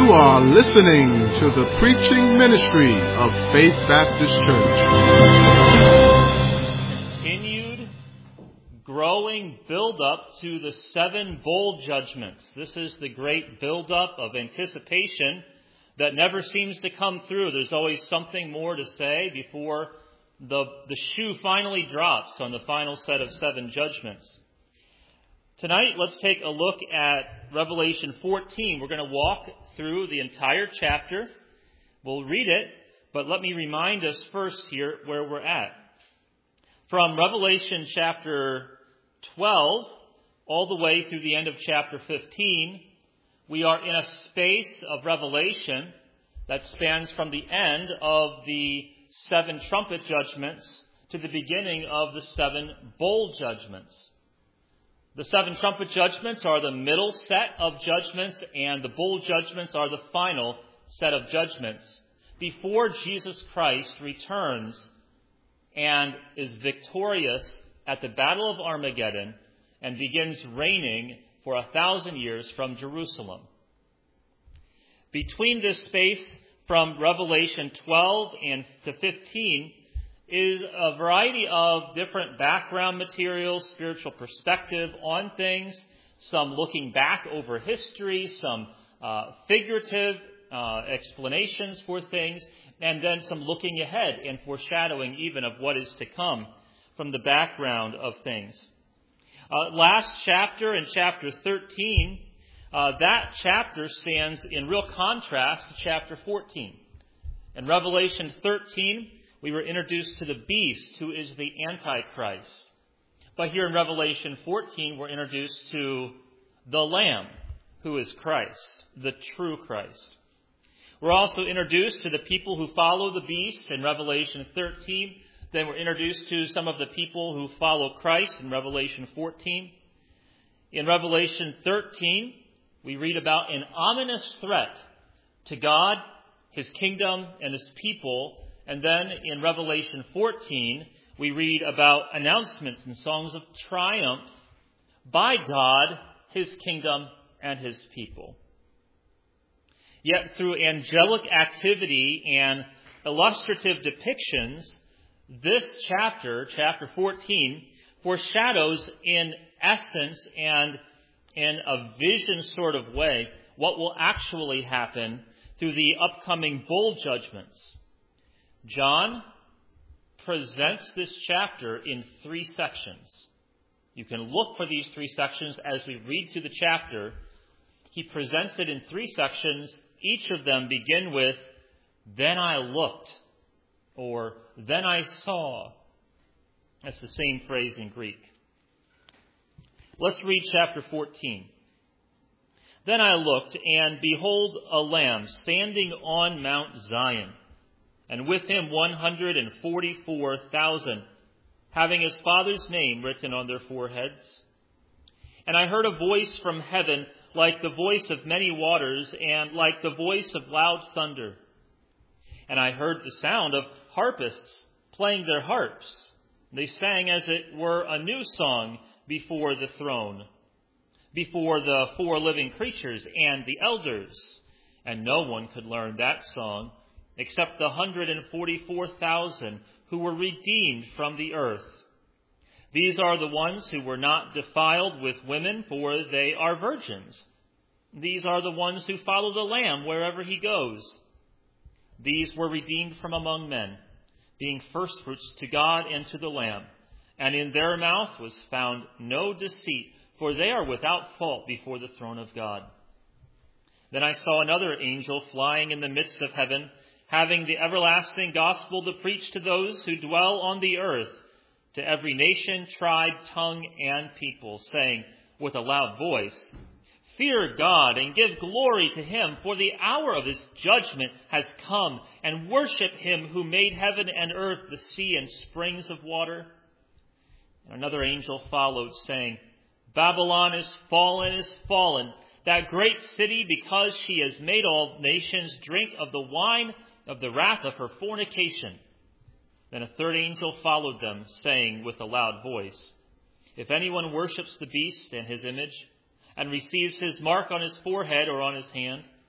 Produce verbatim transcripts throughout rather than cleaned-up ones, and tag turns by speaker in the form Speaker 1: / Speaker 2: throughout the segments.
Speaker 1: You are listening to the preaching ministry of Faith Baptist Church.
Speaker 2: Continued, growing build-up to the seven bowl judgments. This is the great build-up of anticipation that never seems to come through. There's always something more to say before the, the shoe finally drops on the final set of seven judgments. Tonight, let's take a look at Revelation fourteen. We're going to walk through the entire chapter. We'll read it, but let me remind us first here where we're at. From Revelation chapter twelve all the way through the end of chapter fifteen, we are in a space of revelation that spans from the end of the seven trumpet judgments to the beginning of the seven bowl judgments. The seven trumpet judgments are the middle set of judgments, and the bowl judgments are the final set of judgments before Jesus Christ returns and is victorious at the Battle of Armageddon and begins reigning for a thousand years from Jerusalem. Between this space from Revelation twelve and to fifteen is a variety of different background materials, spiritual perspective on things, some looking back over history, some uh, figurative uh, explanations for things, and then some looking ahead and foreshadowing even of what is to come from the background of things. Uh, last chapter, in chapter thirteen, uh, that chapter stands in real contrast to chapter fourteen. In Revelation thirteen, we were introduced to the beast, who is the Antichrist. But here in Revelation fourteen, we're introduced to the Lamb, who is Christ, the true Christ. We're also introduced to the people who follow the beast in Revelation thirteen. Then we're introduced to some of the people who follow Christ in Revelation fourteen. In Revelation thirteen, we read about an ominous threat to God, His kingdom, and His people. And then in Revelation fourteen, we read about announcements and songs of triumph by God, His kingdom, and His people. Yet through angelic activity and illustrative depictions, this chapter, chapter fourteen, foreshadows in essence and in a vision sort of way what will actually happen through the upcoming bowl judgments. John presents this chapter in three sections. You can look for these three sections as we read through the chapter. He presents it in three sections. Each of them begin with, "Then I looked," or "Then I saw." That's the same phrase in Greek. Let's read chapter fourteen. "Then I looked, and behold, a lamb standing on Mount Zion, and with him one hundred forty-four thousand, having his Father's name written on their foreheads. And I heard a voice from heaven like the voice of many waters, and like the voice of loud thunder. And I heard the sound of harpists playing their harps. They sang as it were a new song before the throne, before the four living creatures and the elders. And no one could learn that song except the one hundred forty-four thousand who were redeemed from the earth. These are the ones who were not defiled with women, for they are virgins. These are the ones who follow the Lamb wherever he goes. These were redeemed from among men, being firstfruits to God and to the Lamb. And in their mouth was found no deceit, for they are without fault before the throne of God. Then I saw another angel flying in the midst of heaven, having the everlasting gospel to preach to those who dwell on the earth, to every nation, tribe, tongue, and people, saying with a loud voice, "Fear God and give glory to him, for the hour of his judgment has come, and worship him who made heaven and earth, the sea, and springs of water." And another angel followed, saying, "Babylon is fallen, is fallen, that great city, because she has made all nations drink of the wine of the wrath of her fornication." Then a third angel followed them, saying with a loud voice, "If anyone worships the beast and his image, and receives his mark on his forehead or on his hand,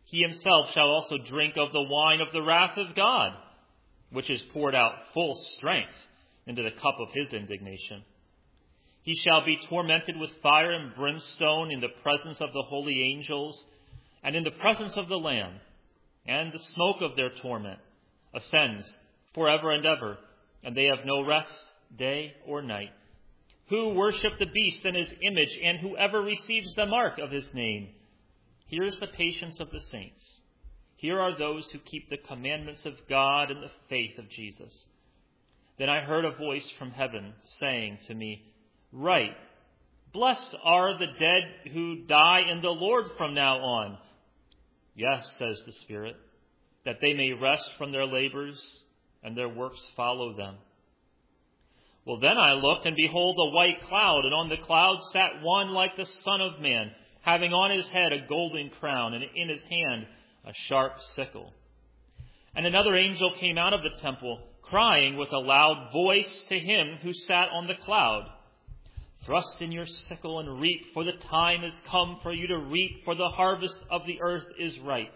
Speaker 2: he himself shall also drink of the wine of the wrath of God, which is poured out full strength into the cup of his indignation. He shall be tormented with fire and brimstone in the presence of the holy angels and in the presence of the Lamb, and the smoke of their torment ascends forever and ever, and they have no rest day or night. Who worship the beast and his image, and whoever receives the mark of his name. Here is the patience of the saints. Here are those who keep the commandments of God and the faith of Jesus. Then I heard a voice from heaven saying to me, Write, blessed are the dead who die in the Lord from now on. Yes, says the Spirit, that they may rest from their labors and their works follow them. Well, then I looked, and behold, a white cloud, and on the cloud sat one like the Son of Man, having on his head a golden crown, and in his hand a sharp sickle. And another angel came out of the temple, crying with a loud voice to him who sat on the cloud, Thrust in your sickle and reap, for the time is come for you to reap, for the harvest of the earth is ripe.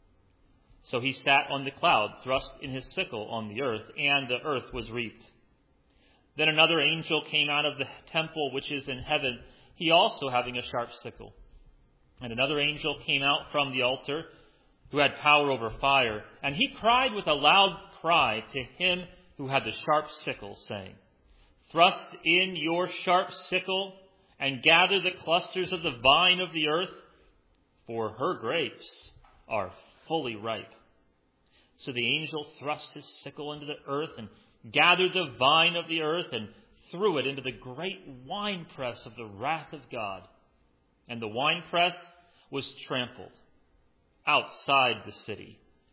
Speaker 2: So he sat on the cloud, thrust in his sickle on the earth, and the earth was reaped. Then another angel came out of the temple which is in heaven, he also having a sharp sickle. And another angel came out from the altar, who had power over fire, and he cried with a loud cry to him who had the sharp sickle, saying, Thrust in your sharp sickle, and gather the clusters of the vine of the earth, for her grapes are fully ripe. So the angel thrust his sickle into the earth, and gathered the vine of the earth, and threw it into the great winepress of the wrath of God. And the winepress was trampled outside the city.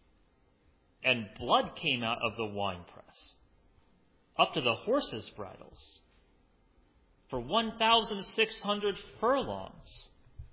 Speaker 2: And blood came out of the winepress, up to the horses' bridles, for one thousand six hundred furlongs.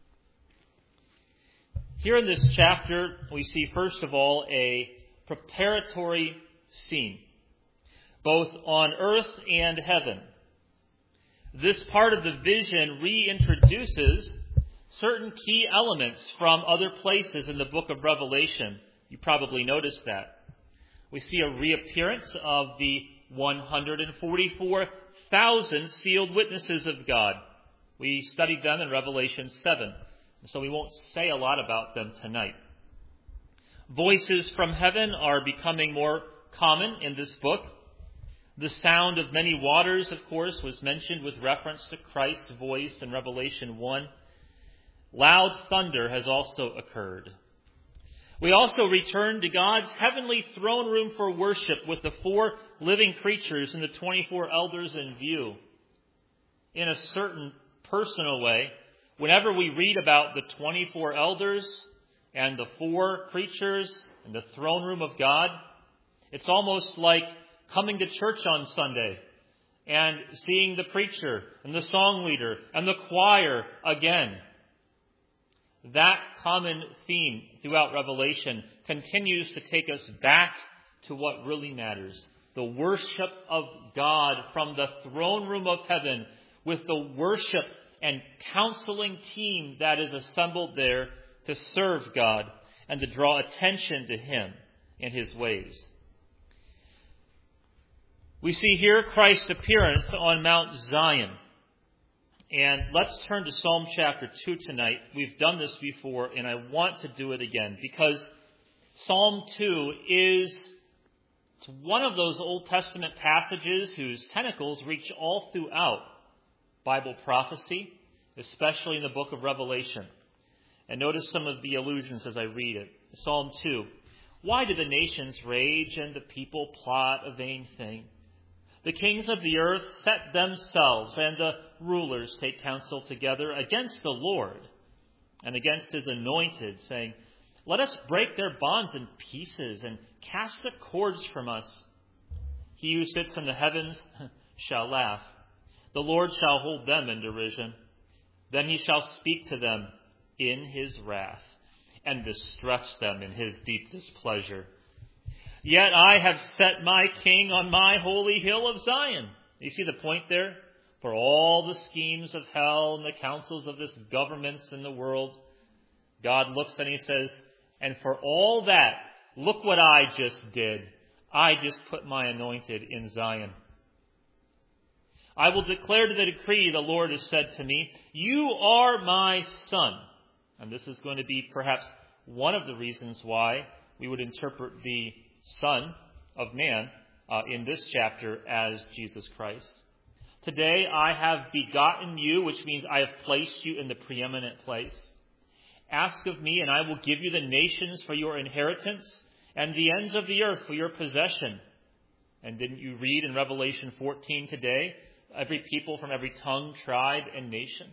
Speaker 2: Here in this chapter, we see, first of all, a preparatory scene, both on earth and heaven. This part of the vision reintroduces certain key elements from other places in the book of Revelation. You probably noticed that. We see a reappearance of the one hundred forty-four thousand sealed witnesses of God. We studied them in Revelation seven, so we won't say a lot about them tonight. Voices from heaven are becoming more common in this book. The sound of many waters, of course, was mentioned with reference to Christ's voice in Revelation one. Loud thunder has also occurred. We also return to God's heavenly throne room for worship with the four living creatures and the twenty-four elders in view. In a certain personal way, whenever we read about the twenty-four elders and the four creatures and the throne room of God, it's almost like coming to church on Sunday and seeing the preacher and the song leader and the choir again. That common theme throughout Revelation continues to take us back to what really matters. The worship of God from the throne room of heaven, with the worship and counseling team that is assembled there to serve God and to draw attention to Him and His ways. We see here Christ's appearance on Mount Zion. And let's turn to Psalm chapter two tonight. We've done this before, and I want to do it again because Psalm two is it's one of those Old Testament passages whose tentacles reach all throughout Bible prophecy, especially in the book of Revelation. And notice some of the allusions as I read it. Psalm two. Why do the nations rage and the people plot a vain thing? The kings of the earth set themselves, and the rulers take counsel together against the Lord and against His anointed, saying, Let us break their bonds in pieces and cast the cords from us. He who sits in the heavens shall laugh. The Lord shall hold them in derision. Then He shall speak to them in His wrath and distress them in His deep displeasure. Yet I have set my king on my holy hill of Zion. You see the point there? For all the schemes of hell and the counsels of this governments in the world, God looks and He says, And for all that, look what I just did. I just put my anointed in Zion. I will declare to the decree, the Lord has said to me, you are my son. And this is going to be perhaps one of the reasons why we would interpret the Son of Man uh, in this chapter as Jesus Christ. Today I have begotten you, which means I have placed you in the preeminent place. Ask of me, and I will give you the nations for your inheritance, and the ends of the earth for your possession. And didn't you read in Revelation fourteen today, every people from every tongue, tribe, and nation?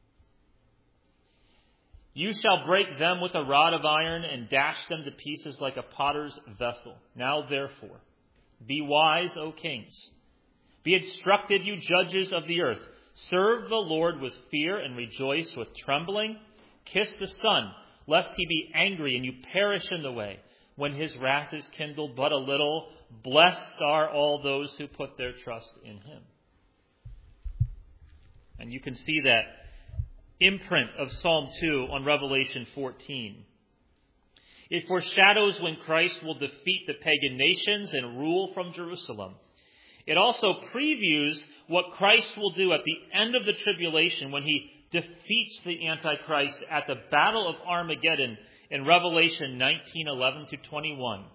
Speaker 2: You shall break them with a rod of iron and dash them to pieces like a potter's vessel. Now therefore, be wise, O kings. Be instructed, you judges of the earth. Serve the Lord with fear and rejoice with trembling. Kiss the Son, lest he be angry and you perish in the way, when his wrath is kindled but a little. Blessed are all those who put their trust in him. And you can see that imprint of Psalm two on Revelation fourteen. It foreshadows when Christ will defeat the pagan nations and rule from Jerusalem. It also previews what Christ will do at the end of the tribulation when he defeats the Antichrist at the Battle of Armageddon in Revelation nineteen eleven to twenty-one.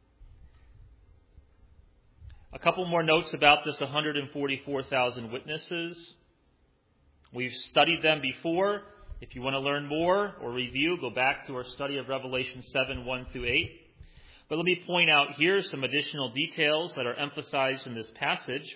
Speaker 2: A couple more notes about this one hundred forty-four thousand witnesses. We've studied them before. If you want to learn more or review, go back to our study of Revelation seven, one through eight. But let me point out here some additional details that are emphasized in this passage.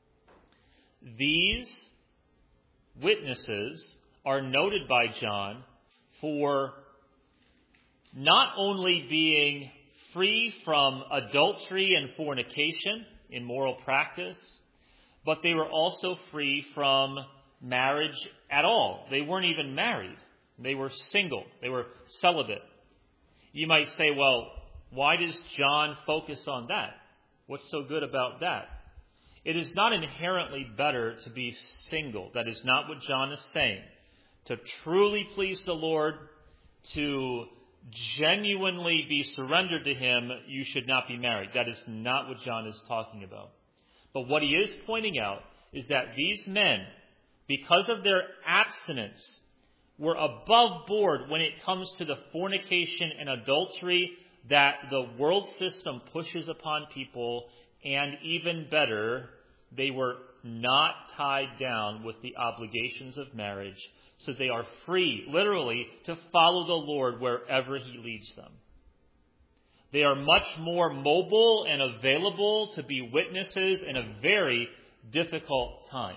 Speaker 2: These witnesses are noted by John for not only being free from adultery and fornication, immoral practice, but they were also free from marriage at all. They weren't even married. They were single. They were celibate. You might say, well, why does John focus on that? What's so good about that? It is not inherently better to be single. That is not what John is saying. To truly please the Lord, to genuinely be surrendered to him, you should not be married. That is not what John is talking about. But what he is pointing out is that these men, because of their abstinence, were above board when it comes to the fornication and adultery that the world system pushes upon people, and even better, they were not tied down with the obligations of marriage, so they are free, literally, to follow the Lord wherever he leads them. They are much more mobile and available to be witnesses in a very difficult time.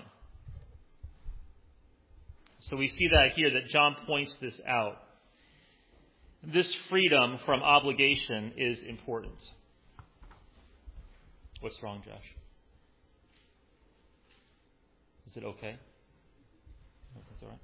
Speaker 2: So we see that here, that John points this out. This freedom from obligation is important. What's wrong, Josh? Is it okay? That's all right.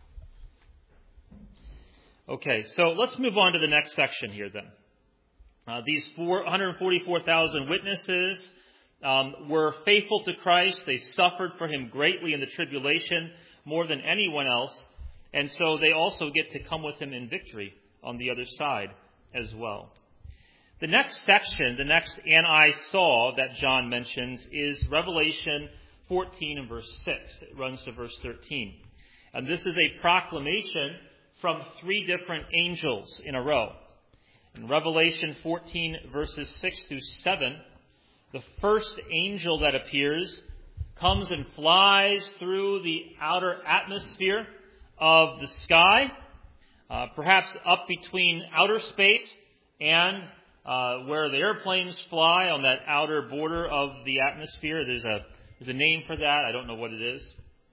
Speaker 2: Okay, so let's move on to the next section here then. Uh, these four hundred forty-four thousand witnesses um, were faithful to Christ. They suffered for him greatly in the tribulation, more than anyone else. And so they also get to come with him in victory on the other side as well. The next section, the next "and I saw" that John mentions is Revelation fourteen and verse six. It runs to verse thirteen. And this is a proclamation from three different angels in a row. In Revelation fourteen, verses six through seven, the first angel that appears comes and flies through the outer atmosphere of the sky, uh, perhaps up between outer space and uh, where the airplanes fly on that outer border of the atmosphere. There's a, there's a name for that. I don't know what it is.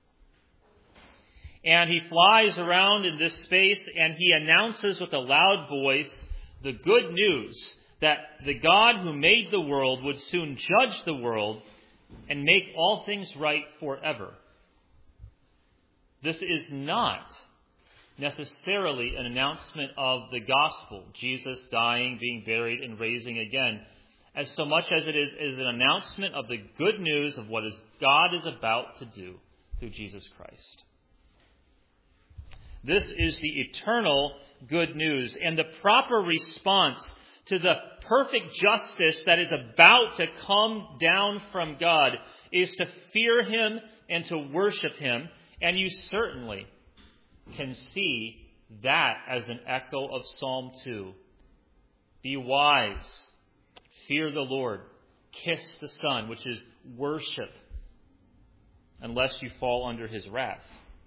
Speaker 2: And he flies around in this space, and he announces with a loud voice the good news that the God who made the world would soon judge the world and make all things right forever. This is not necessarily an announcement of the gospel, Jesus dying, being buried, and raising again, as so much as it is, is an announcement of the good news of what is God is about to do through Jesus Christ. This is the eternal good news. And the proper response to the perfect justice that is about to come down from God is to fear Him and to worship Him. And you certainly can see that as an echo of Psalm two. Be wise, fear the Lord, kiss the Son, which is worship, unless you fall under His wrath.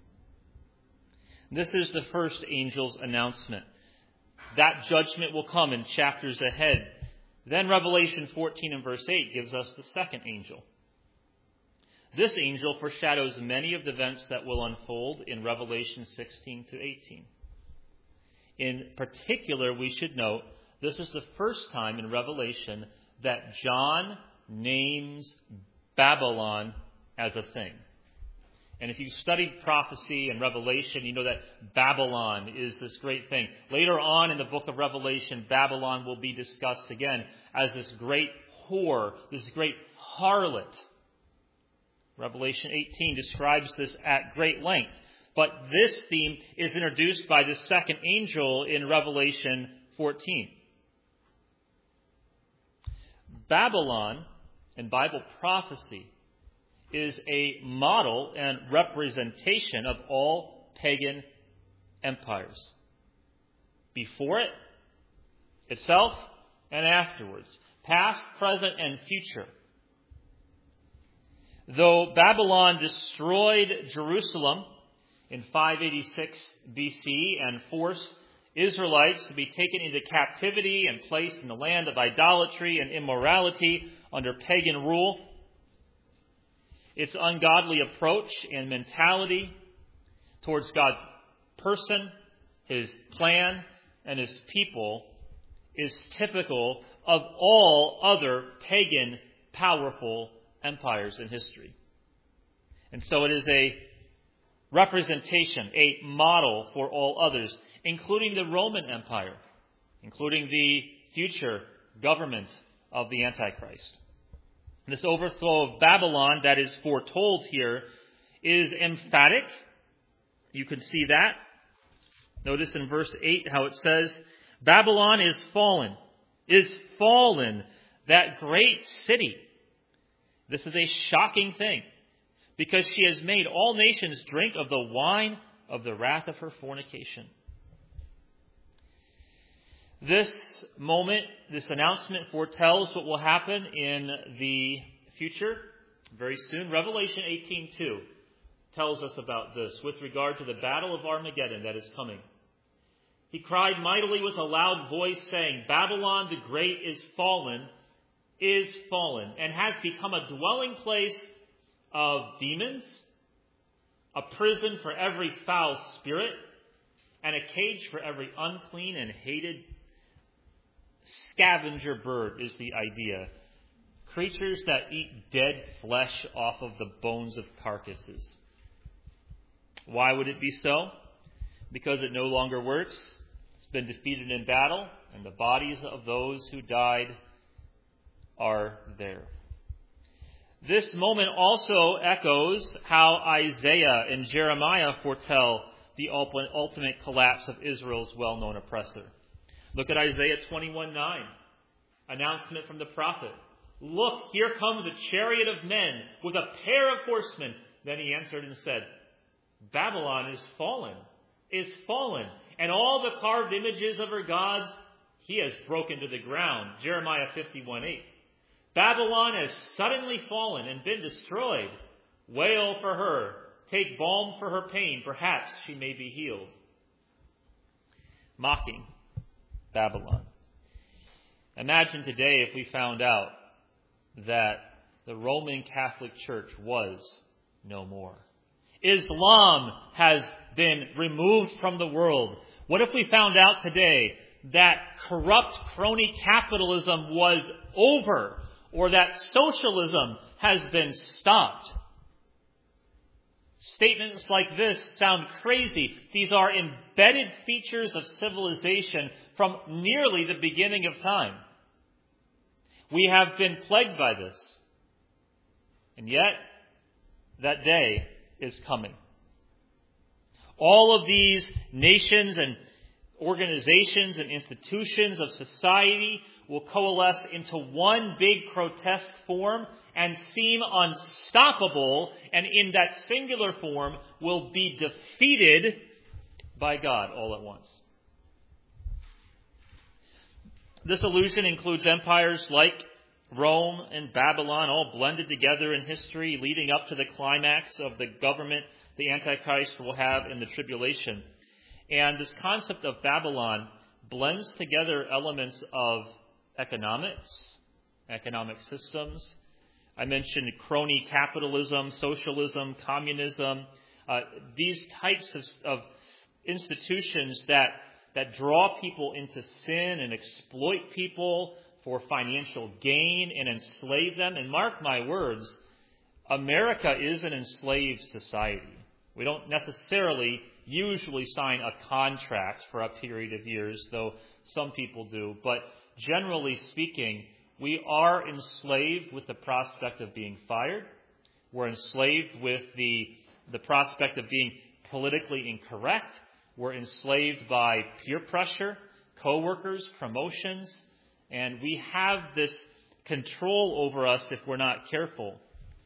Speaker 2: This is the first angel's announcement. That judgment will come in chapters ahead. Then Revelation fourteen and verse eight gives us the second angel. This angel foreshadows many of the events that will unfold in Revelation sixteen to eighteen. In particular, we should note, this is the first time in Revelation that John names Babylon as a thing. And if you've studied prophecy and Revelation, you know that Babylon is this great thing. Later on in the book of Revelation, Babylon will be discussed again as this great whore, this great harlot. Revelation eighteen describes this at great length. But this theme is introduced by the second angel in Revelation fourteen. Babylon in Bible prophecy is a model and representation of all pagan empires. Before it, itself, and afterwards. Past, present, and future. Though Babylon destroyed Jerusalem in five eighty-six B C and forced Israelites to be taken into captivity and placed in the land of idolatry and immorality under pagan rule, its ungodly approach and mentality towards God's person, His plan, and His people is typical of all other pagan, powerful empires in history. And so it is a representation, a model for all others, including the Roman Empire, including the future government of the Antichrist. This overthrow of Babylon that is foretold here is emphatic. You can see that. Notice in verse eight how it says, Babylon is fallen, is fallen, that great city. This is a shocking thing, because she has made all nations drink of the wine of the wrath of her fornication. This moment, this announcement foretells what will happen in the future very soon. Revelation eighteen two tells us about this with regard to the battle of Armageddon that is coming. He cried mightily with a loud voice, saying, Babylon the Great is fallen, is fallen, and has become a dwelling place of demons, a prison for every foul spirit, and a cage for every unclean and hated scavenger bird is the idea. Creatures that eat dead flesh off of the bones of carcasses. Why would it be so? Because it no longer works. It's been defeated in battle, and the bodies of those who died are there. This moment also echoes how Isaiah and Jeremiah foretell the ultimate collapse of Israel's well-known oppressor. Look at Isaiah twenty-one nine. Announcement from the prophet. Look, here comes a chariot of men with a pair of horsemen. Then he answered and said, Babylon is fallen, is fallen, and all the carved images of her gods he has broken to the ground. Jeremiah fifty-one eight. Babylon has suddenly fallen and been destroyed. Wail for her. Take balm for her pain. Perhaps she may be healed. Mocking Babylon. Imagine today if we found out that the Roman Catholic Church was no more. Islam has been removed from the world. What if we found out today that corrupt crony capitalism was over, or that socialism has been stopped? Statements like this sound crazy. These are embedded features of civilization from nearly the beginning of time. We have been plagued by this. And yet, that day is coming. All of these nations and organizations and institutions of society will coalesce into one big grotesque form and seem unstoppable, and in that singular form will be defeated by God all at once. This illusion includes empires like Rome and Babylon, all blended together in history, leading up to the climax of the government the Antichrist will have in the tribulation. And this concept of Babylon blends together elements of economics, economic systems. I mentioned crony capitalism, socialism, communism, uh, these types of, of institutions that, that draw people into sin and exploit people for financial gain and enslave them. And mark my words, America is an enslaved society. We don't necessarily usually sign a contract for a period of years, though some people do. But generally speaking, we are enslaved with the prospect of being fired. We're enslaved with the, the prospect of being politically incorrect. We're enslaved by peer pressure, coworkers, promotions, and we have this control over us if we're not careful.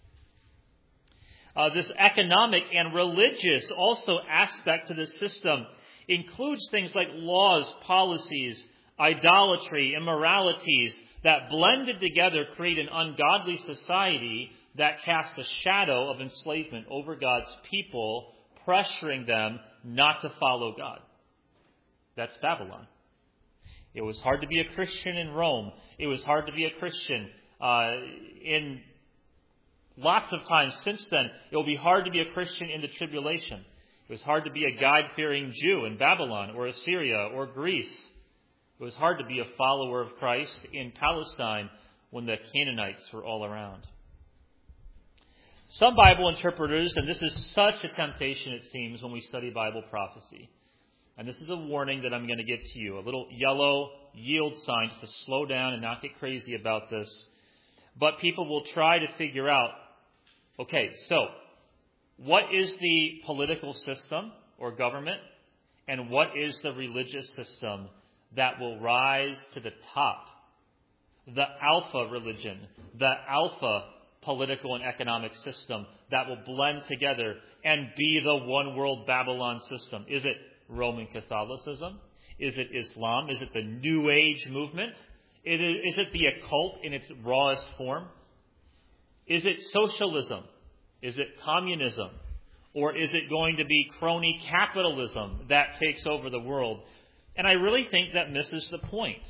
Speaker 2: Uh, this economic and religious also aspect to the system includes things like laws, policies, idolatry, immoralities that blended together create an ungodly society that casts a shadow of enslavement over God's people, pressuring them not to follow God. That's Babylon. It was hard to be a Christian in Rome. It was hard to be a Christian uh, in lots of times since then. It will be hard to be a Christian in the tribulation. It was hard to be a God-fearing Jew in Babylon or Assyria or Greece. It was hard to be a follower of Christ in Palestine when the Canaanites were all around. Some Bible interpreters, and this is such a temptation it seems when we study Bible prophecy, and this is a warning that I'm going to give to you, a little yellow yield sign to slow down and not get crazy about this. But people will try to figure out, okay, so what is the political system or government, and what is the religious system that will rise to the top? The alpha religion, the alpha political and economic system that will blend together and be the one world Babylon system. Is it Roman Catholicism? Is it Islam? Is it the New Age movement? Is it the occult in its rawest form? Is it socialism? Is it communism? Or is it going to be crony capitalism that takes over the world? And I really think that misses the point.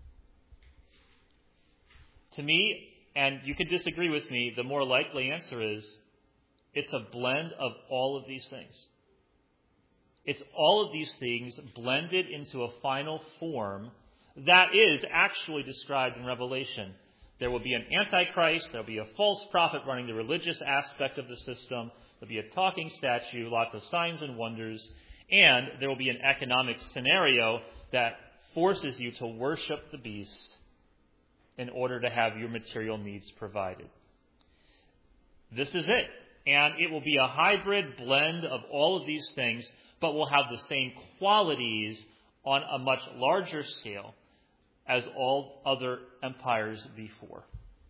Speaker 2: To me, and you could disagree with me, the more likely answer is it's a blend of all of these things. It's all of these things blended into a final form that is actually described in Revelation. There will be an antichrist, there will be a false prophet running the religious aspect of the system, there will be a talking statue, lots of signs and wonders, and there will be an economic scenario that forces you to worship the beast in order to have your material needs provided. This is it. And it will be a hybrid blend of all of these things, but will have the same qualities on a much larger scale as all other empires before.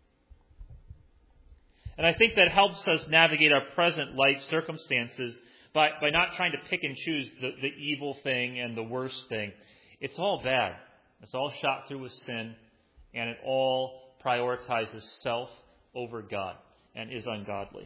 Speaker 2: And I think that helps us navigate our present life circumstances by, by not trying to pick and choose the, the evil thing and the worst thing. It's all bad. It's all shot through with sin, and it all prioritizes self over God and is ungodly.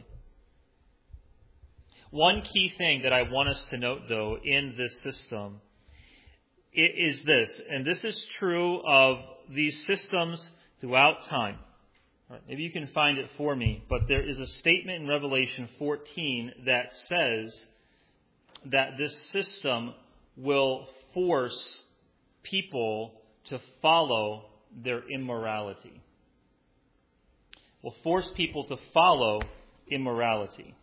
Speaker 2: One key thing that I want us to note, though, in this system is this, and this is true of these systems throughout time. All right, maybe you can find it for me, but there is a statement in Revelation fourteen that says that this system will force people to follow their immorality. Will force people to follow immorality.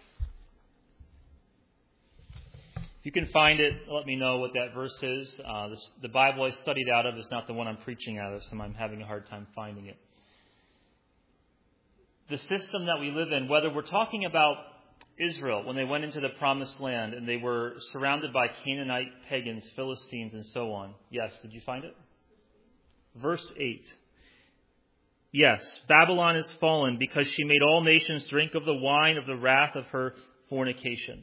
Speaker 2: If you can find it, let me know what that verse is. Uh, this, the Bible I studied out of is not the one I'm preaching out of, so I'm having a hard time finding it. The system that we live in, whether we're talking about Israel, when they went into the promised land and they were surrounded by Canaanite pagans, Philistines, and so on. Yes, did you find it? Verse eight. Yes, Babylon is fallen because she made all nations drink of the wine of the wrath of her fornication.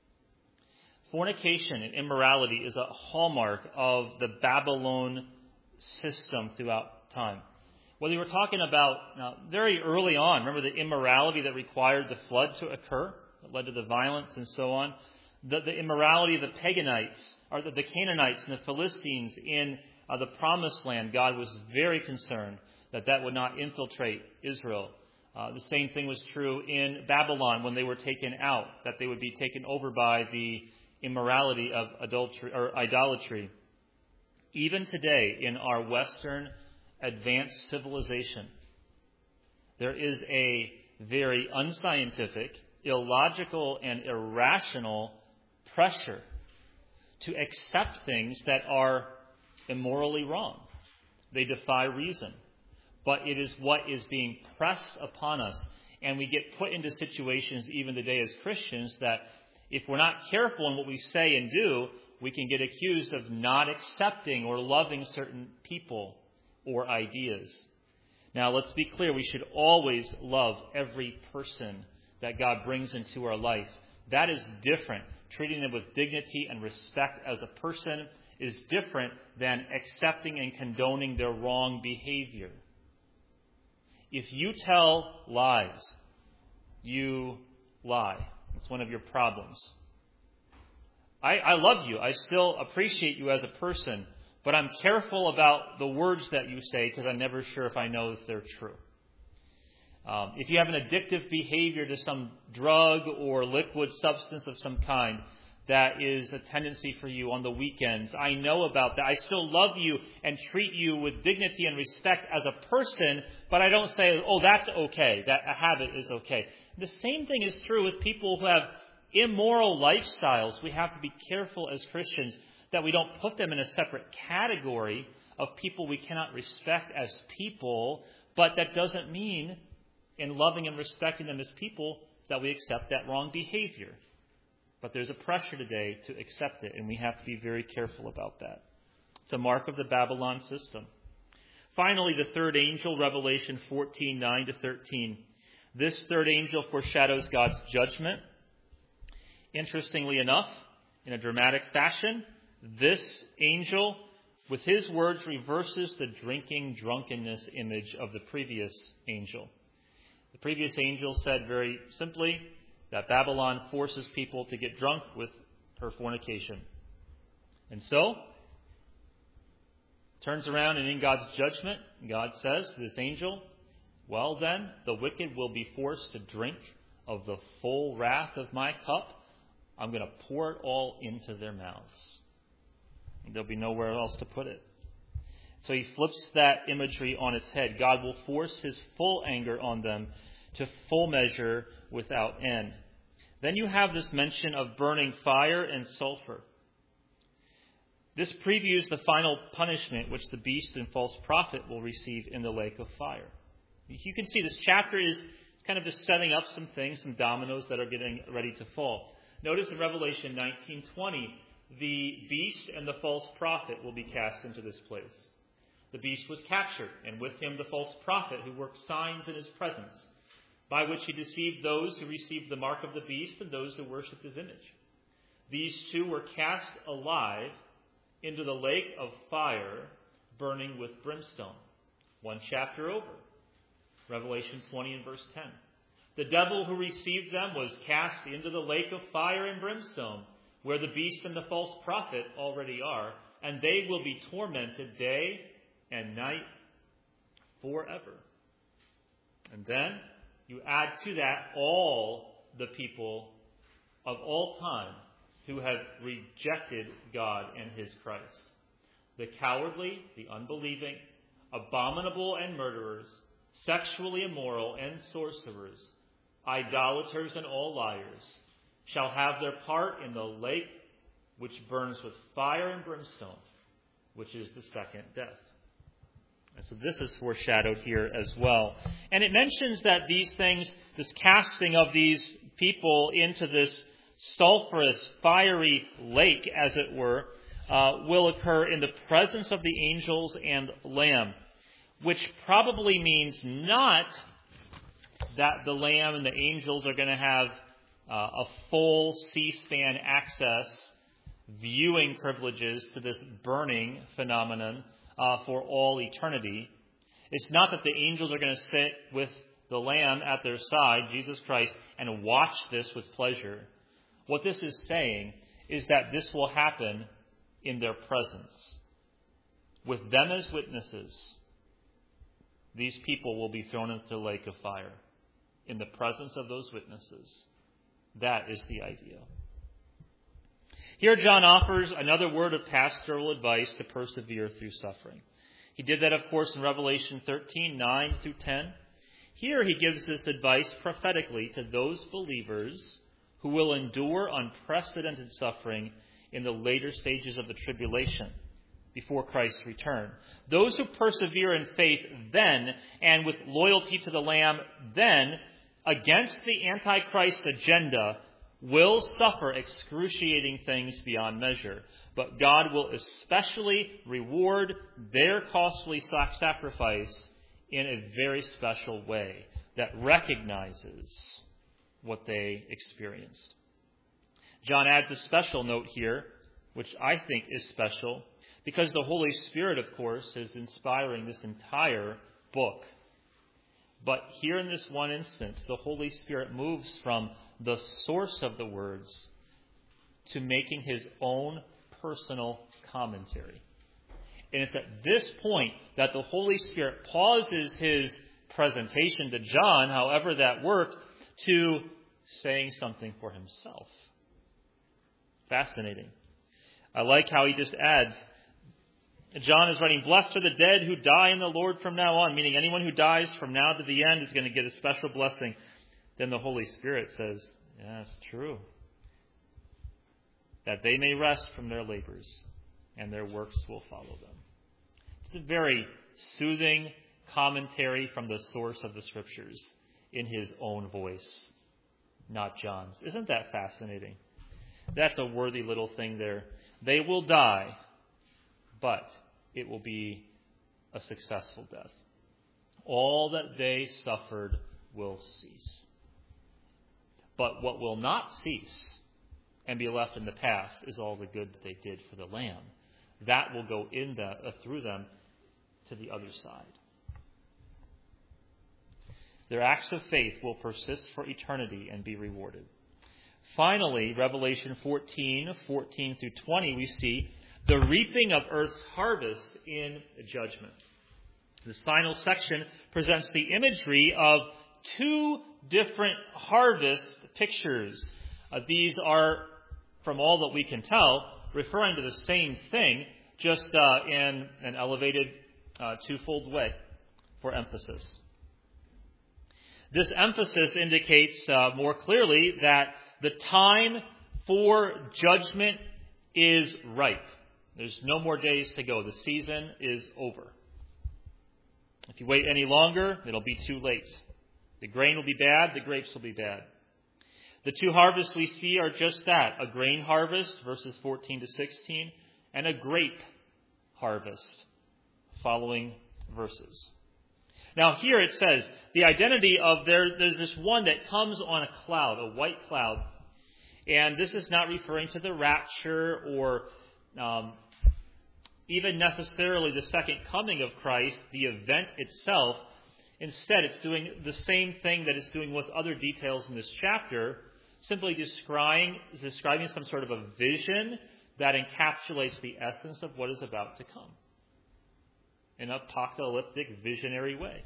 Speaker 2: Fornication and immorality is a hallmark of the Babylon system throughout time. Whether you were talking about uh, very early on, remember the immorality that required the flood to occur, that led to the violence and so on. The, the immorality of the Paganites, or the, the Canaanites and the Philistines in uh, the Promised Land, God was very concerned that that would not infiltrate Israel. Uh, the same thing was true in Babylon when they were taken out, that they would be taken over by the immorality of adultery or idolatry. Even today in our Western advanced civilization, there is a very unscientific, illogical, and irrational pressure to accept things that are immorally wrong. They defy reason. But it is what is being pressed upon us. And we get put into situations even today as Christians that if we're not careful in what we say and do, we can get accused of not accepting or loving certain people or ideas. Now, let's be clear. We should always love every person that God brings into our life. That is different. Treating them with dignity and respect as a person is different than accepting and condoning their wrong behavior. If you tell lies, you lie. It's one of your problems. I, I love you. I still appreciate you as a person, but I'm careful about the words that you say because I'm never sure if I know if they're true. Um, if you have an addictive behavior to some drug or liquid substance of some kind, that is a tendency for you on the weekends. I know about that. I still love you and treat you with dignity and respect as a person, but I don't say, oh, that's okay. That a habit is okay. The same thing is true with people who have immoral lifestyles. We have to be careful as Christians that we don't put them in a separate category of people we cannot respect as people, but that doesn't mean in loving and respecting them as people that we accept that wrong behavior. But there's a pressure today to accept it, and we have to be very careful about that. It's a mark of the Babylon system. Finally, the third angel, Revelation fourteen, nine to thirteen. This third angel foreshadows God's judgment. Interestingly enough, in a dramatic fashion, this angel, with his words, reverses the drinking drunkenness image of the previous angel. The previous angel said very simply that Babylon forces people to get drunk with her fornication. And so, turns around and in God's judgment, God says to this angel, well then, the wicked will be forced to drink of the full wrath of my cup. I'm going to pour it all into their mouths. And there'll be nowhere else to put it. So he flips that imagery on its head. God will force his full anger on them to full measure without end. Then you have this mention of burning fire and sulfur. This previews the final punishment which the beast and false prophet will receive in the lake of fire. You can see this chapter is kind of just setting up some things, some dominoes that are getting ready to fall. Notice in Revelation nineteen twenty, the beast and the false prophet will be cast into this place. The beast was captured, and with him the false prophet who worked signs in his presence, by which he deceived those who received the mark of the beast and those who worshipped his image. These two were cast alive into the lake of fire, burning with brimstone. One chapter over. Revelation twenty and verse ten. The devil who received them was cast into the lake of fire and brimstone, where the beast and the false prophet already are, and they will be tormented day and night forever. And then you add to that all the people of all time who have rejected God and his Christ. The cowardly, the unbelieving, abominable and murderers, sexually immoral and sorcerers, idolaters and all liars, shall have their part in the lake which burns with fire and brimstone, which is the second death. And so this is foreshadowed here as well. And it mentions that these things, this casting of these people into this sulfurous, fiery lake, as it were, uh, will occur in the presence of the angels and Lamb, which probably means not that the Lamb and the angels are going to have uh, a full C-SPAN access viewing privileges to this burning phenomenon uh, for all eternity. It's not that the angels are going to sit with the Lamb at their side, Jesus Christ, and watch this with pleasure. What this is saying is that this will happen in their presence. With them as witnesses, these people will be thrown into the lake of fire in the presence of those witnesses. That is the idea. Here John offers another word of pastoral advice to persevere through suffering. He did that, of course, in Revelation thirteen, nine through ten. Here he gives this advice prophetically to those believers who will endure unprecedented suffering in the later stages of the tribulation before Christ's return. Those who persevere in faith then and with loyalty to the Lamb then against the Antichrist agenda will suffer excruciating things beyond measure. But God will especially reward their costly sacrifice in a very special way that recognizes what they experienced. John adds a special note here, which I think is special, because the Holy Spirit, of course, is inspiring this entire book. But here in this one instance, the Holy Spirit moves from the source of the words to making his own personal commentary. And it's at this point that the Holy Spirit pauses his presentation to John, however that worked, to saying something for himself. Fascinating. I like how he just adds, John is writing, "Blessed are the dead who die in the Lord from now on," meaning anyone who dies from now to the end is going to get a special blessing. Then the Holy Spirit says, yes, true, that they may rest from their labors and their works will follow them. It's a very soothing commentary from the source of the Scriptures in his own voice, not John's. Isn't that fascinating? That's a worthy little thing there. They will die, but it will be a successful death. All that they suffered will cease. But what will not cease and be left in the past is all the good that they did for the Lamb. That will go in the, uh, through them to the other side. Their acts of faith will persist for eternity and be rewarded. Finally, Revelation fourteen, fourteen through twenty, we see the reaping of earth's harvest in judgment. This final section presents the imagery of two different harvest pictures. Uh, these are, from all that we can tell, referring to the same thing, just uh, in an elevated uh, twofold way for emphasis. This emphasis indicates uh, more clearly that the time for judgment is ripe. There's no more days to go. The season is over. If you wait any longer, it'll be too late. The grain will be bad, the grapes will be bad. The two harvests we see are just that, a grain harvest, verses fourteen to sixteen, and a grape harvest, following verses. Now here it says, the identity of there, there's this one that comes on a cloud, a white cloud. And this is not referring to the rapture or um, even necessarily the second coming of Christ, the event itself. Instead, it's doing the same thing that it's doing with other details in this chapter, simply describing, describing some sort of a vision that encapsulates the essence of what is about to come in an apocalyptic, visionary way.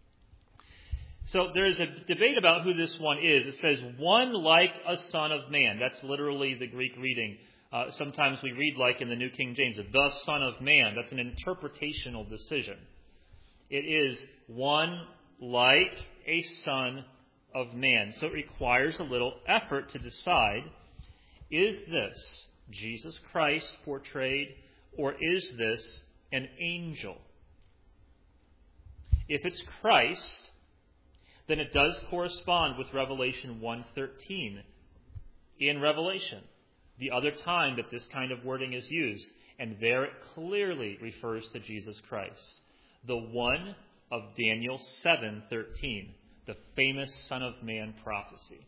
Speaker 2: So there's a debate about who this one is. It says, one like a son of man. That's literally the Greek reading. Uh, sometimes we read like in the New King James, the son of man. That's an interpretational decision. It is one like a son of man. So it requires a little effort to decide, is this Jesus Christ portrayed, or is this an angel? If it's Christ, then it does correspond with Revelation one thirteen in Revelation, the other time that this kind of wording is used. And there it clearly refers to Jesus Christ, the one of Daniel seven thirteen, the famous Son of Man prophecy.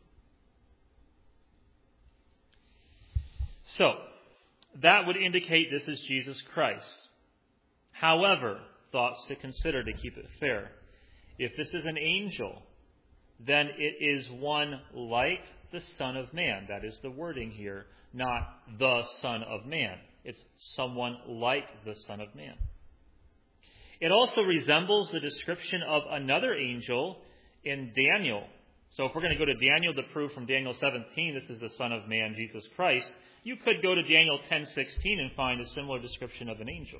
Speaker 2: So, that would indicate this is Jesus Christ. However, thoughts to consider to keep it fair. If this is an angel, then it is one like the Son of Man. That is the wording here, not the Son of Man. It's someone like the Son of Man. It also resembles the description of another angel in Daniel. So if we're going to go to Daniel to prove from Daniel seventeen this is the Son of Man, Jesus Christ, you could go to Daniel ten sixteen and find a similar description of an angel.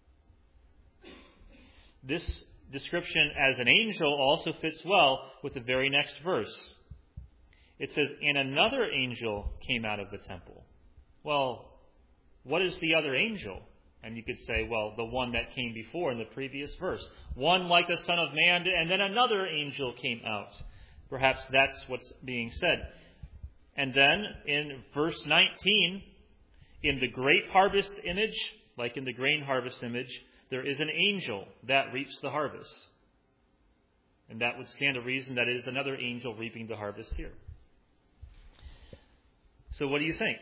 Speaker 2: This description as an angel also fits well with the very next verse. It says, and another angel came out of the temple. Well, what is the other angel? And you could say, well, the one that came before in the previous verse. One like the Son of Man, and then another angel came out. Perhaps that's what's being said. And then in verse nineteen, in the grape harvest image, like in the grain harvest image, there is an angel that reaps the harvest. And that would stand to reason that it is another angel reaping the harvest here. So what do you think?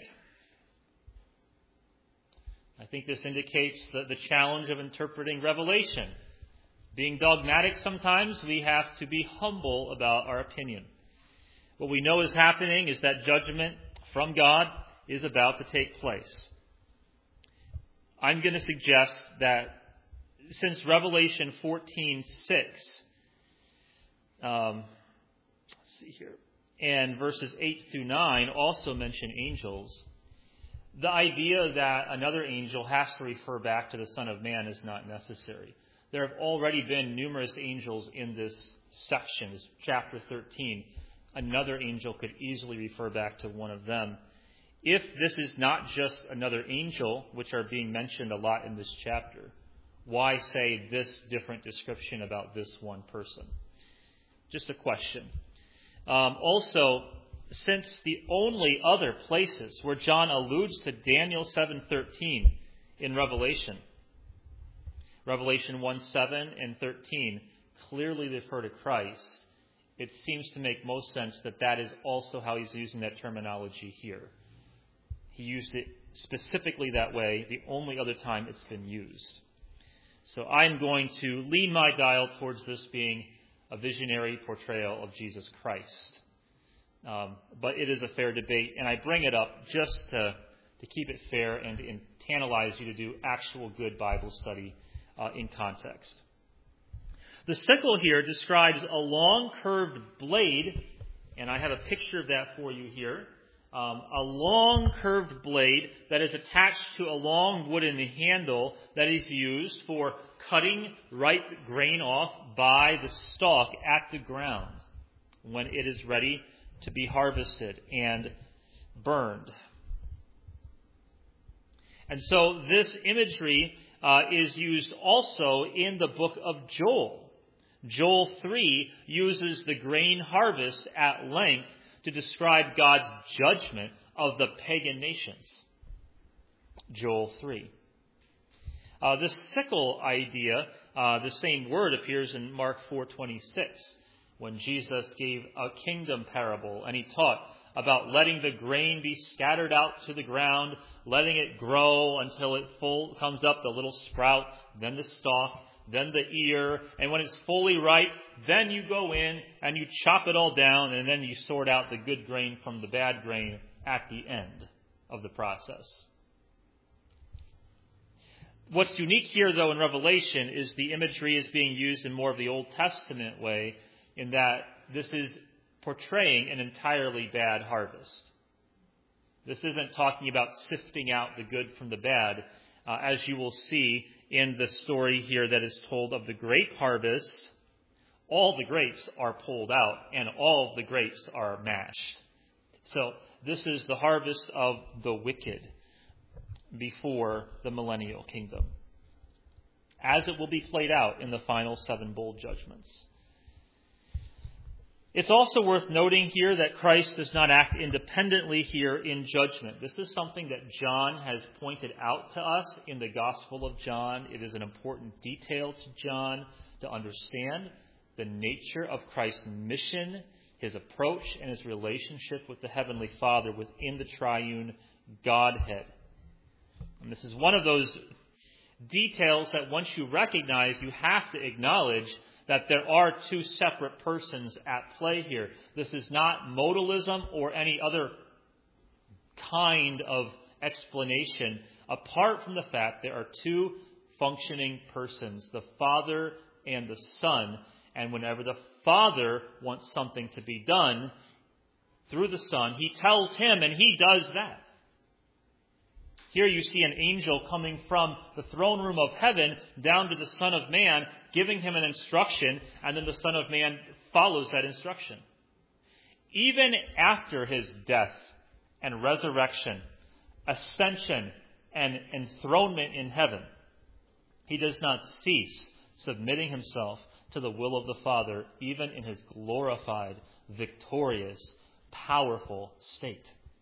Speaker 2: I think this indicates the, the challenge of interpreting Revelation. Being dogmatic sometimes, we have to be humble about our opinion. What we know is happening is that judgment from God is about to take place. I'm going to suggest that since Revelation fourteen six, um, let's see here, and verses eight through nine also mention angels, the idea that another angel has to refer back to the Son of Man is not necessary. There have already been numerous angels in this section, this chapter thirteen. Another angel could easily refer back to one of them. If this is not just another angel, which are being mentioned a lot in this chapter, why say this different description about this one person? Just a question. Um, also, since the only other places where John alludes to Daniel seven thirteen in Revelation, Revelation one seven and thirteen clearly refer to Christ, it seems to make most sense that that is also how he's using that terminology here. He used it specifically that way, the only other time it's been used. So I'm going to lean my dial towards this being a visionary portrayal of Jesus Christ. Um, but it is a fair debate, and I bring it up just to, to keep it fair and to tantalize you to do actual good Bible study uh, in context. The sickle here describes a long curved blade, and I have a picture of that for you here. Um, a long curved blade that is attached to a long wooden handle that is used for cutting ripe grain off by the stalk at the ground when it is ready to be harvested and burned. And so this imagery uh, is used also in the book of Joel. Joel three uses the grain harvest at length to describe God's judgment of the pagan nations. Joel three. Uh, the sickle idea, uh, the same word appears in Mark four twenty-six, when Jesus gave a kingdom parable, and he taught about letting the grain be scattered out to the ground, letting it grow until it full comes up, the little sprout, then the stalk, then the ear, and when it's fully ripe, then you go in and you chop it all down, and then you sort out the good grain from the bad grain at the end of the process. What's unique here, though, in Revelation is the imagery is being used in more of the Old Testament way, in that this is portraying an entirely bad harvest. This isn't talking about sifting out the good from the bad, uh, as you will see in the story here that is told of the grape harvest. All the grapes are pulled out, and all the grapes are mashed. So this is the harvest of the wicked before the millennial kingdom, as it will be played out in the final seven bowl judgments. It's also worth noting here that Christ does not act independently here in judgment. This is something that John has pointed out to us in the Gospel of John. It is an important detail to John to understand the nature of Christ's mission, his approach, and his relationship with the Heavenly Father within the triune Godhead. And this is one of those details that once you recognize, you have to acknowledge that there are two separate persons at play here. This is not modalism or any other kind of explanation. Apart from the fact there are two functioning persons, the Father and the Son. And whenever the Father wants something to be done through the Son, he tells him and he does that. Here you see an angel coming from the throne room of heaven down to the Son of Man, giving him an instruction, and then the Son of Man follows that instruction. Even after his death and resurrection, ascension and enthronement in heaven, he does not cease submitting himself to the will of the Father, even in his glorified, victorious, powerful state.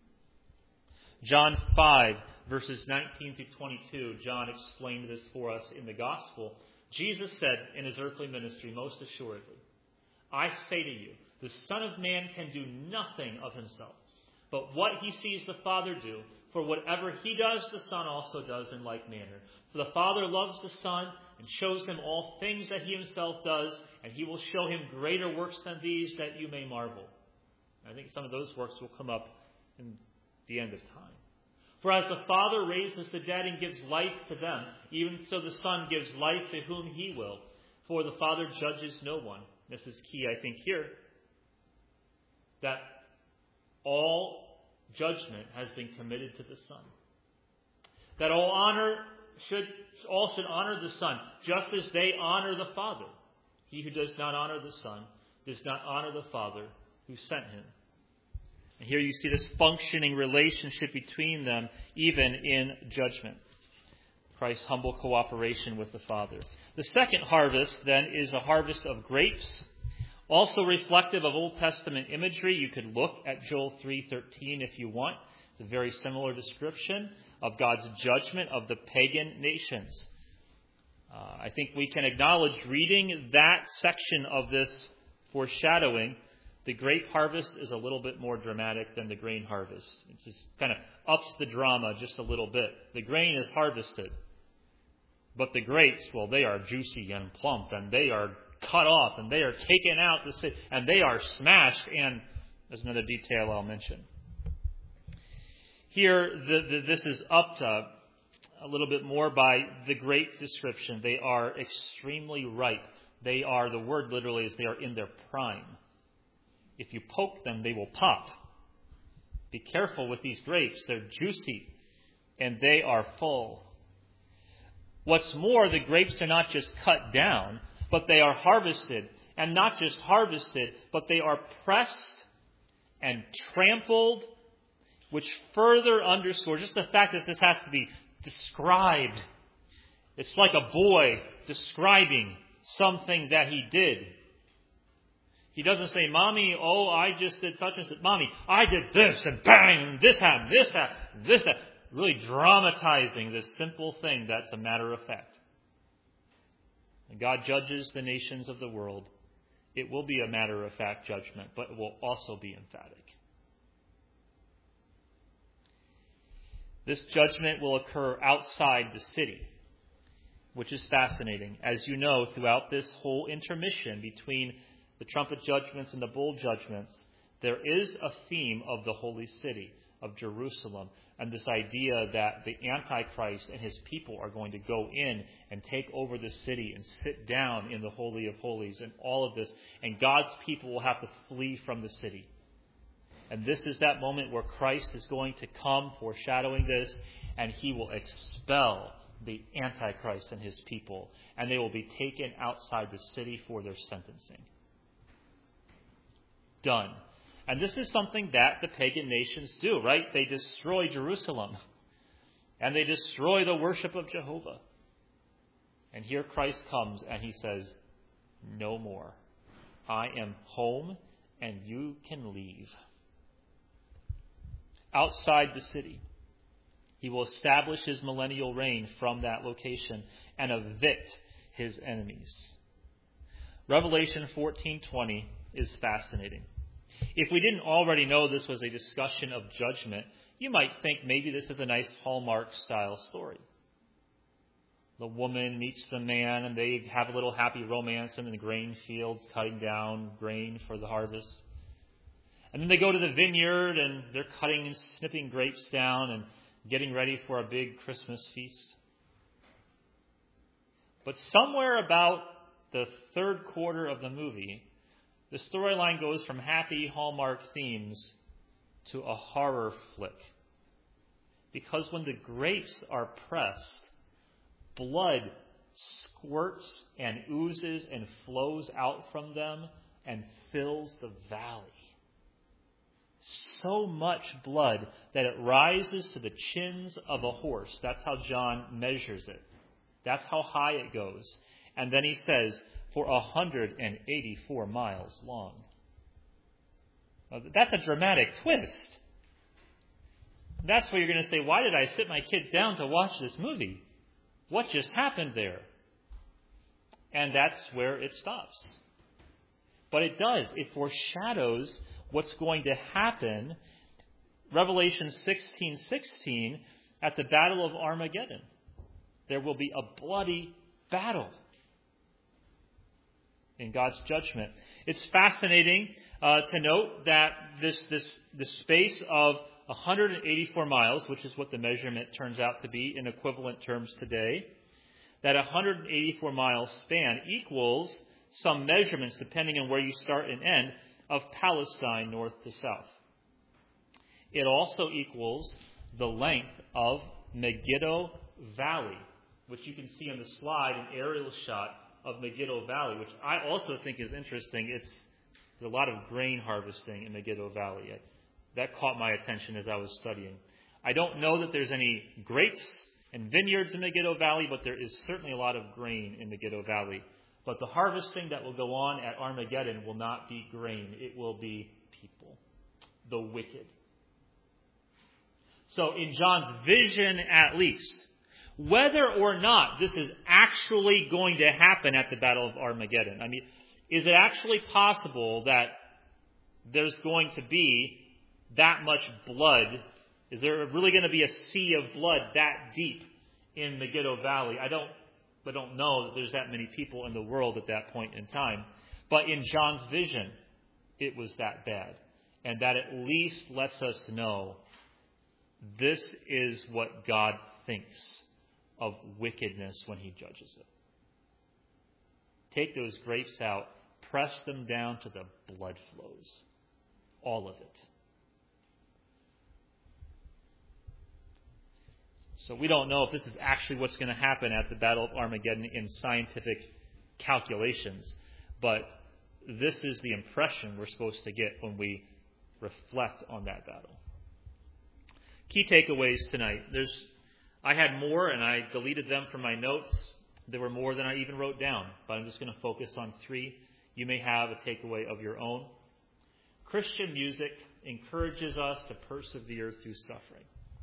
Speaker 2: John five, verses nineteen through twenty-two, John explained this for us in the Gospel. Jesus said in his earthly ministry, most assuredly, I say to you, the Son of Man can do nothing of himself, but what he sees the Father do, for whatever he does, the Son also does in like manner. For the Father loves the Son and shows him all things that he himself does, and he will show him greater works than these, that you may marvel. I think some of those works will come up in the end of time. For as the Father raises the dead and gives life to them, even so the Son gives life to whom he will. For the Father judges no one. This is key, I think, here. That all judgment has been committed to the Son. That all honor should all should honor the Son, just as they honor the Father. He who does not honor the Son does not honor the Father who sent him. And here you see this functioning relationship between them, even in judgment. Christ's humble cooperation with the Father. The second harvest, then, is a harvest of grapes, also reflective of Old Testament imagery. You could look at Joel three thirteen if you want. It's a very similar description of God's judgment of the pagan nations. Uh, I think we can acknowledge, reading that section of this foreshadowing, the grape harvest is a little bit more dramatic than the grain harvest. It just kind of ups the drama just a little bit. The grain is harvested, but the grapes, well, they are juicy and plump, and they are cut off, and they are taken out, and they are smashed, and there's another detail I'll mention. Here, the, the, this is upped uh, a little bit more by the grape description. They are extremely ripe. They are, the word literally is, they are in their prime. If you poke them, they will pop. Be careful with these grapes. They're juicy, and they are full. What's more, the grapes are not just cut down, but they are harvested. And not just harvested, but they are pressed and trampled, which further underscores just the fact that this has to be described. It's like a boy describing something that he did. He doesn't say, Mommy, oh, I just did such and such. Mommy, I did this, and bang, and this happened, this happened, this happened. Really dramatizing this simple thing that's a matter of fact. And God judges the nations of the world. It will be a matter of fact judgment, but it will also be emphatic. This judgment will occur outside the city, which is fascinating. As you know, throughout this whole intermission between the trumpet judgments and the bowl judgments, there is a theme of the holy city, of Jerusalem, and this idea that the Antichrist and his people are going to go in and take over the city and sit down in the Holy of Holies and all of this, and God's people will have to flee from the city. And this is that moment where Christ is going to come, foreshadowing this, and he will expel the Antichrist and his people, and they will be taken outside the city for their sentencing. Done. And this is something that the pagan nations do, right? They destroy Jerusalem, and they destroy the worship of Jehovah. And here Christ comes and he says, no more. I am home, and you can leave. Outside the city, he will establish his millennial reign from that location and evict his enemies. Revelation fourteen twenty is fascinating. If we didn't already know this was a discussion of judgment, you might think maybe this is a nice Hallmark-style story. The woman meets the man, and they have a little happy romance in the grain fields, cutting down grain for the harvest. And then they go to the vineyard, and they're cutting and snipping grapes down and getting ready for a big Christmas feast. But somewhere about the third quarter of the movie, the storyline goes from happy Hallmark themes to a horror flick. Because when the grapes are pressed, blood squirts and oozes and flows out from them and fills the valley. So much blood that it rises to the chins of a horse. That's how John measures it. That's how high it goes. And then he says, for one hundred eighty-four miles long. Now, that's a dramatic twist. That's where you're going to say, why did I sit my kids down to watch this movie? What just happened there? And that's where it stops. But it does. It foreshadows what's going to happen. Revelation sixteen sixteen, at the Battle of Armageddon. There will be a bloody battle in God's judgment. It's fascinating uh, to note that this, this, this space of one hundred eighty-four miles, which is what the measurement turns out to be in equivalent terms today, that one hundred eighty-four mile span equals some measurements, depending on where you start and end, of Palestine north to south. It also equals the length of Megiddo Valley, which you can see on the slide, an aerial shot of Megiddo Valley, which I also think is interesting. It's there's a lot of grain harvesting in Megiddo Valley. That caught my attention as I was studying. I don't know that there's any grapes and vineyards in Megiddo Valley, but there is certainly a lot of grain in Megiddo Valley. But the harvesting that will go on at Armageddon will not be grain. It will be people, the wicked. So in John's vision, at least, whether or not this is actually going to happen at the Battle of Armageddon, I mean, is it actually possible that there's going to be that much blood? Is there really going to be a sea of blood that deep in Megiddo Valley? I don't, I don't know that there's that many people in the world at that point in time. But in John's vision, it was that bad. And that at least lets us know this is what God thinks of wickedness when he judges it. Take those grapes out, press them down to the blood flows. All of it. So we don't know if this is actually what's going to happen at the Battle of Armageddon in scientific calculations, but this is the impression we're supposed to get when we reflect on that battle. Key takeaways tonight. There's, I had more and I deleted them from my notes. There were more than I even wrote down, but I'm just going to focus on three. You may have a takeaway of your own. Christian music encourages us to persevere through suffering.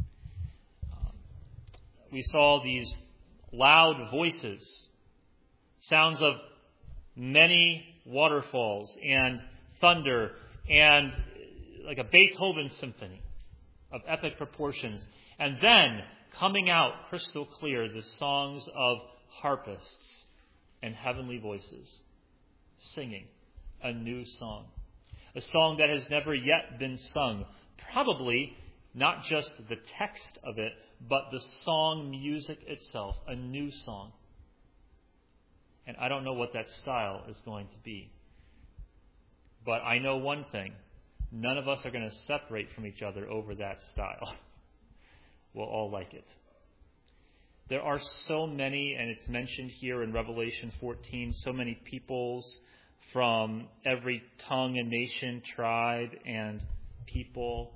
Speaker 2: We saw these loud voices, sounds of many waterfalls and thunder and like a Beethoven symphony of epic proportions. And then coming out crystal clear, the songs of harpists and heavenly voices singing a new song. A song that has never yet been sung. Probably not just the text of it, but the song music itself, a new song. And I don't know what that style is going to be. But I know one thing. None of us are going to separate from each other over that style. We'll all like it. There are so many, and it's mentioned here in Revelation fourteen, so many peoples from every tongue and nation, tribe, and people.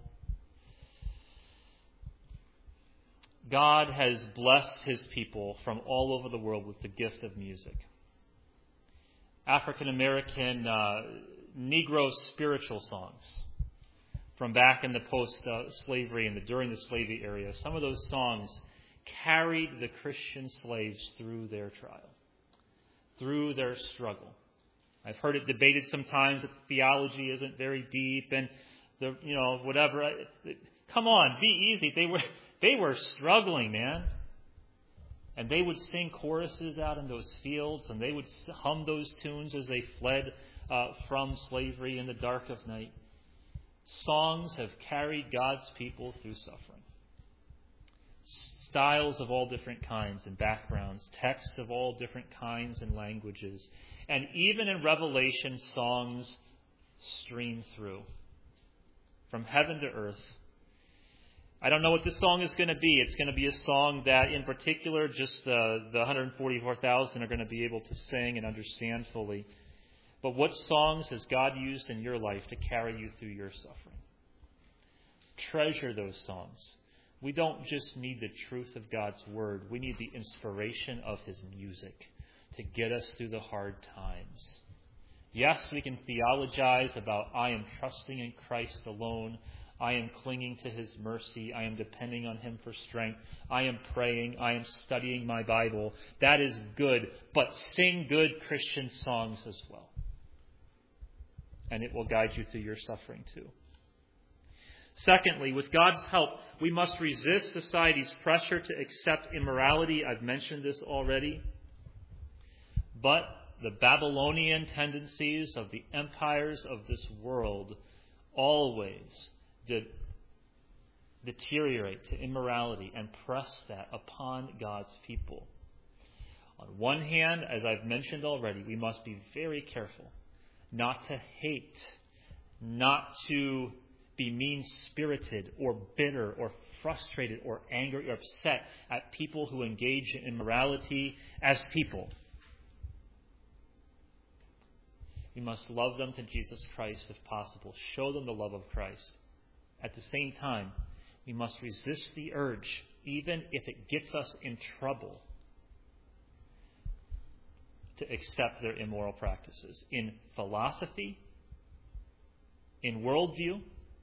Speaker 2: God has blessed his people from all over the world with the gift of music. African American uh, Negro spiritual songs from back in the post-slavery and the, during the slavery era. Some of those songs carried the Christian slaves through their trial, through their struggle. I've heard it debated sometimes that theology isn't very deep and the you know whatever. Come on, be easy. They were they were struggling, man. And they would sing choruses out in those fields, and they would hum those tunes as they fled uh, from slavery in the dark of night. Songs have carried God's people through suffering. Styles of all different kinds and backgrounds, texts of all different kinds and languages. And even in Revelation, songs stream through from heaven to earth. I don't know what this song is going to be. It's going to be a song that, in particular, just the, the one hundred forty-four thousand are going to be able to sing and understand fully. But what songs has God used in your life to carry you through your suffering? Treasure those songs. We don't just need the truth of God's Word. We need the inspiration of His music to get us through the hard times. Yes, we can theologize about, I am trusting in Christ alone. I am clinging to His mercy. I am depending on Him for strength. I am praying. I am studying my Bible. That is good. But sing good Christian songs as well. And it will guide you through your suffering too. Secondly, with God's help, we must resist society's pressure to accept immorality. I've mentioned this already. But the Babylonian tendencies of the empires of this world always did deteriorate to immorality and press that upon God's people. On one hand, as I've mentioned already, we must be very careful not to hate, not to be mean-spirited or bitter or frustrated or angry or upset at people who engage in immorality as people. We must love them to Jesus Christ if possible. Show them the love of Christ. At the same time, we must resist the urge, even if it gets us in trouble, to accept their immoral practices in philosophy, in worldview,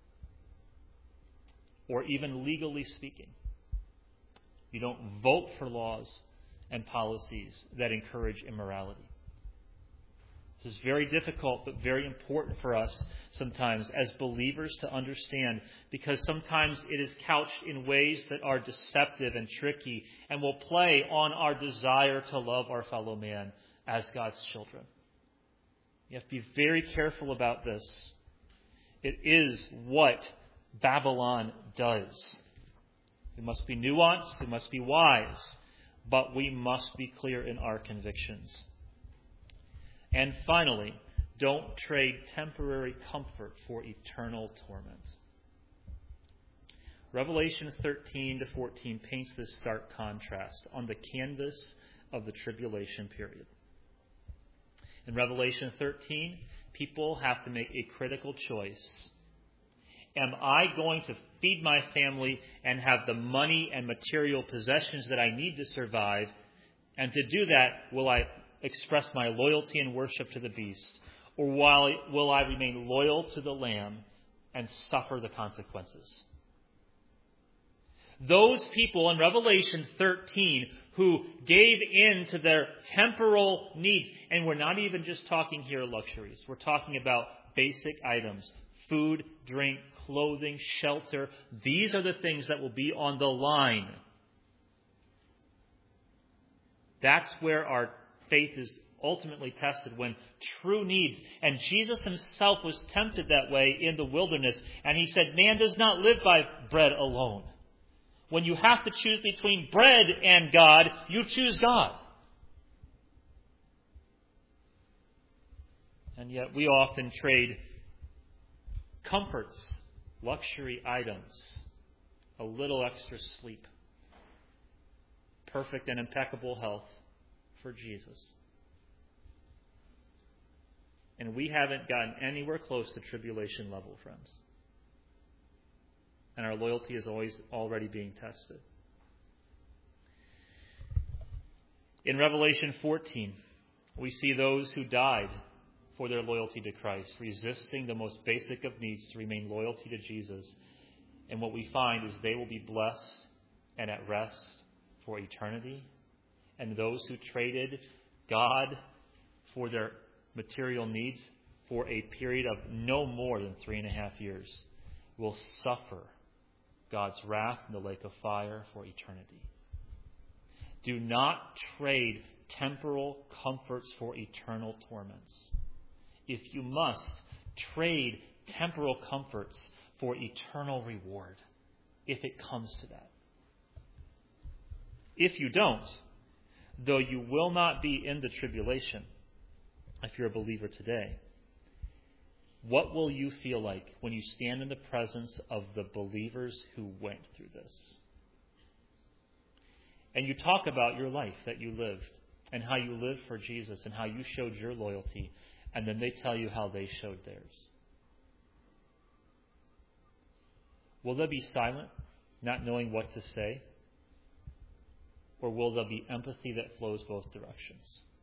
Speaker 2: or even legally speaking. You don't vote for laws and policies that encourage immorality. This is very difficult, but very important for us sometimes as believers to understand, because sometimes it is couched in ways that are deceptive and tricky and will play on our desire to love our fellow man as God's children. You have to be very careful about this. It is what Babylon does. We must be nuanced, we must be wise, but we must be clear in our convictions. And finally, don't trade temporary comfort for eternal torment. Revelation thirteen to fourteen paints this stark contrast on the canvas of the tribulation period. In Revelation thirteen, people have to make a critical choice. Am I going to feed my family and have the money and material possessions that I need to survive? And to do that, will I express my loyalty and worship to the beast? Or while will I remain loyal to the Lamb and suffer the consequences? Those people in Revelation thirteen who gave in to their temporal needs, and we're not even just talking here luxuries. We're talking about basic items, food, drink, clothing, shelter. These are the things that will be on the line. That's where our faith is ultimately tested, when true needs. And Jesus himself was tempted that way in the wilderness. And he said, man does not live by bread alone. When you have to choose between bread and God, you choose God. And yet we often trade comforts, luxury items, a little extra sleep, perfect and impeccable health for Jesus. And we haven't gotten anywhere close to tribulation level, friends. And our loyalty is always already being tested. In Revelation fourteen, we see those who died for their loyalty to Christ, resisting the most basic of needs to remain loyalty to Jesus. And what we find is they will be blessed and at rest for eternity. And those who traded God for their material needs for a period of no more than three and a half years will suffer God's wrath in the lake of fire for eternity. Do not trade temporal comforts for eternal torments. If you must, trade temporal comforts for eternal reward, if it comes to that. If you don't, though you will not be in the tribulation, if you're a believer today, what will you feel like when you stand in the presence of the believers who went through this? And you talk about your life that you lived and how you lived for Jesus and how you showed your loyalty, and then they tell you how they showed theirs. Will they be silent, not knowing what to say? Or will there be empathy that flows both directions?